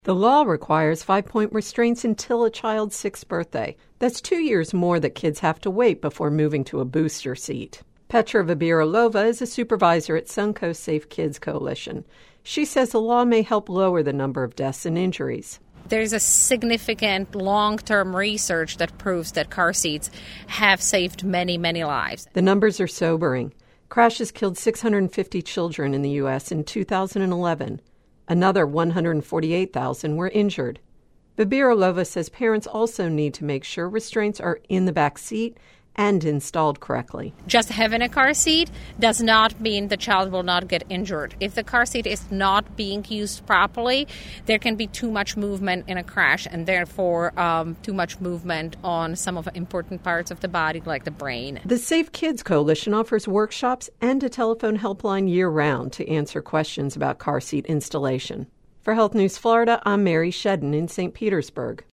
The law requires 5-point restraints until a child's 6th birthday. That's 2 years more that kids have to wait before moving to a booster seat. Petra Vibirolova is a supervisor at Suncoast Safe Kids Coalition. She says the law may help lower the number of deaths and injuries. There's a significant long-term research that proves that car seats have saved many, many lives. The numbers are sobering. Crashes killed 650 children in the U.S. in 2011. Another 148,000 were injured. Vibirolova says parents also need to make sure restraints are in the back seat and installed correctly. Just having a car seat does not mean the child will not get injured. If the car seat is not being used properly, there can be too much movement in a crash and therefore too much movement on some of the important parts of the body like the brain. The Safe Kids Coalition offers workshops and a telephone helpline year-round to answer questions about car seat installation. For Health News Florida, I'm Mary Shedden in St. Petersburg.